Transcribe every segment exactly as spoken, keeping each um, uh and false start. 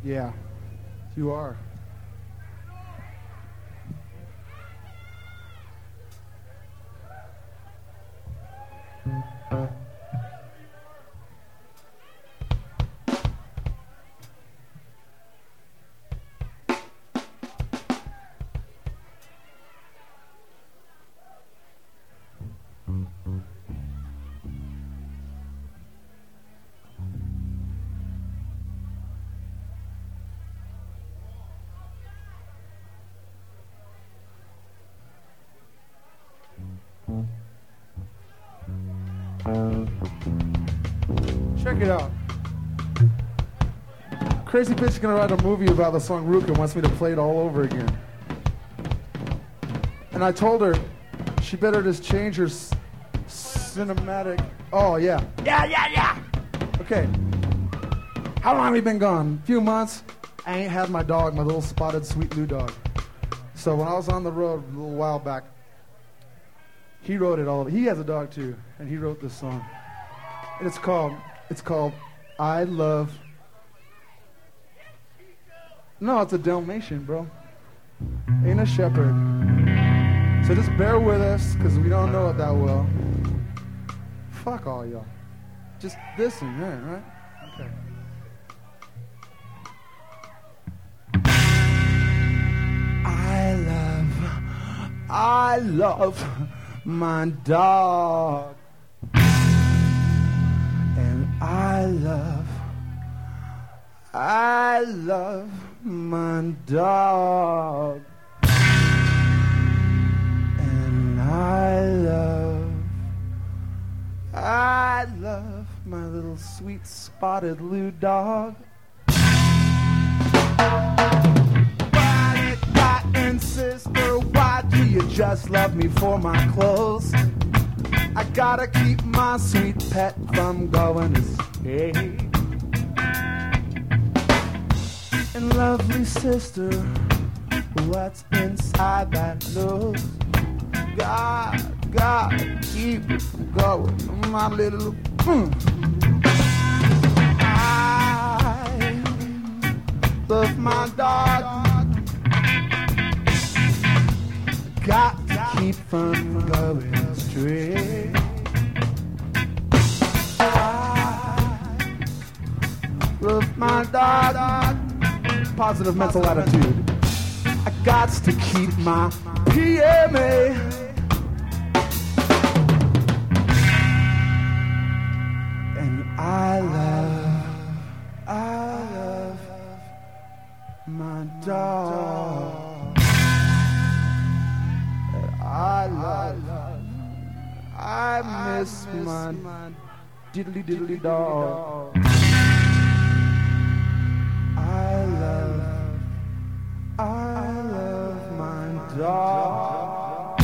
Yeah, you are. Check it out. Crazy Bitch is gonna write a movie about the song Rook and wants me to play it all over again. And I told her she better just change her c- cinematic. Oh yeah, yeah, yeah, yeah. Okay. How long have we been gone? A few months. I ain't had my dog, my little spotted sweet Lou dog. So when I was on the road a little while back, he wrote it all. He has a dog too, and he wrote this song. And it's called, it's called I Love. No, it's a Dalmatian, bro. Ain't a shepherd. So just bear with us, because we don't know it that well. Fuck all y'all. Just listen, right? right? Okay. I love, I love my dog. And I love, I love my dog. And I love, I love my little sweet spotted Lou dog. Why, cotton sister, why do you just love me for my clothes? I gotta keep my sweet pet from going astray. And lovely sister, what's inside that nose? God, God, keep it from going, my little. Mm. I love my dog. Got to keep from going astray. I love my dog. Positive mental attitude. I got to keep my P M A. And I love, I love my dog. And I love, I miss my diddly diddly dog. I love, I love my dog.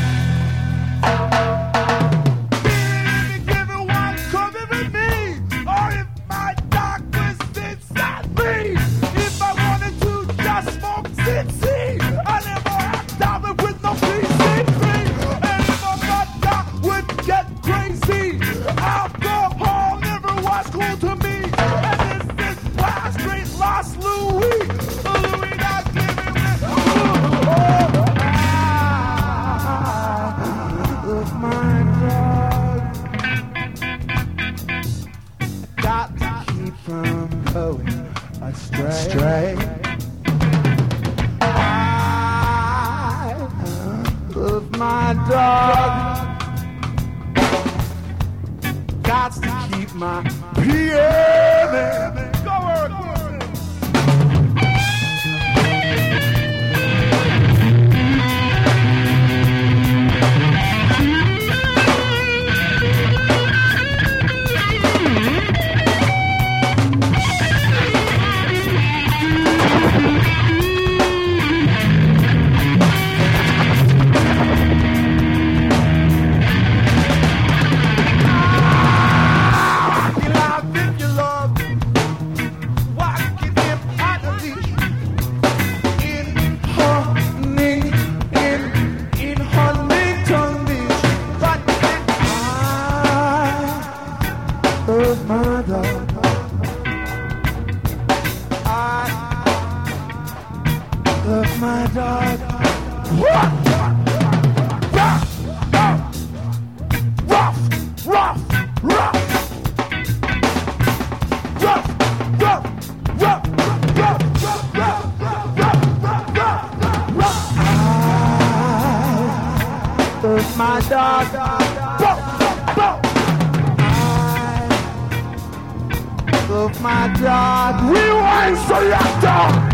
Give it one, come with me. Or if my dog was inside me. If I wanted to just smoke Cincy, I never have dollar with no P C P. And if my dog would get crazy, alcohol never was cool to me. And this is last great lost Louis. Louis not giving me. Oh, I love my dog. Got to keep from going astray. Astray. I love my dog. Got to keep my P M A. Go work, if you love love my dog. Bo, bo. I love my dog. Rewind selector.